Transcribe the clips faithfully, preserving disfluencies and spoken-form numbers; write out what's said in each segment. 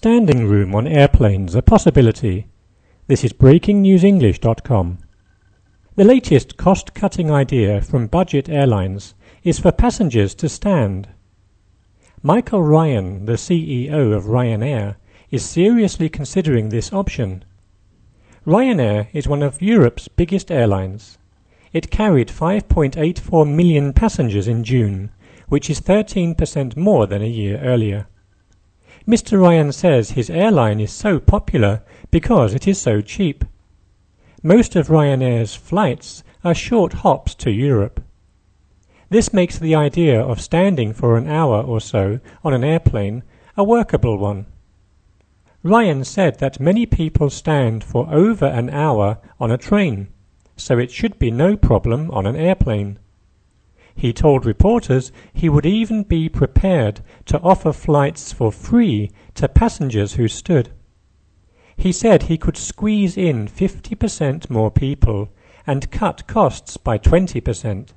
standing room on airplanes a possibility? This is breaking news english dot com. The latest cost-cutting idea from budget airlines is for passengers to stand. Michael Ryan, the C E O of Ryanair, is seriously considering this option. Ryanair is one of Europe's biggest airlines. It carried five point eight four million passengers in June, which is thirteen percent more than a year earlier. Mister Ryan says his airline is so popular because it is so cheap. Most of Ryanair's flights are short hops to Europe. This makes the idea of standing for an hour or so on an airplane a workable one. Ryan said that many people stand for over an hour on a train, so it should be no problem on an airplane. He told reporters he would even be prepared to offer flights for free to passengers who stood. He said he could squeeze in fifty percent more people and cut costs by twenty percent.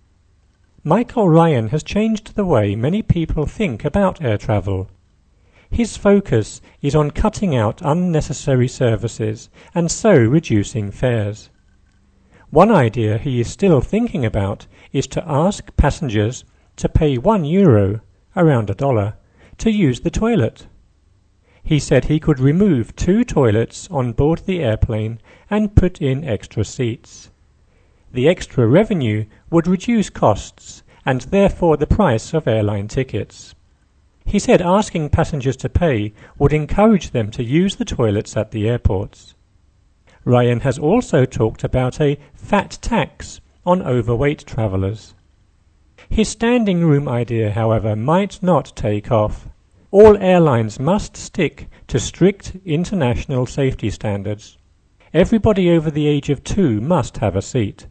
Michael Ryan has changed the way many people think about air travel. His focus is on cutting out unnecessary services and so reducing fares. One idea he is still thinking about is to ask passengers to pay one euro, around a dollar, to use the toilet. He said he could remove two toilets on board the airplane and put in extra seats. The extra revenue would reduce costs and therefore the price of airline tickets. He said asking passengers to pay would encourage them to use the toilets at the airports. Ryan has also talked about a fat tax on overweight travellers. His standing room idea, however, might not take off. All airlines must stick to strict international safety standards. Everybody over the age of two must have a seat.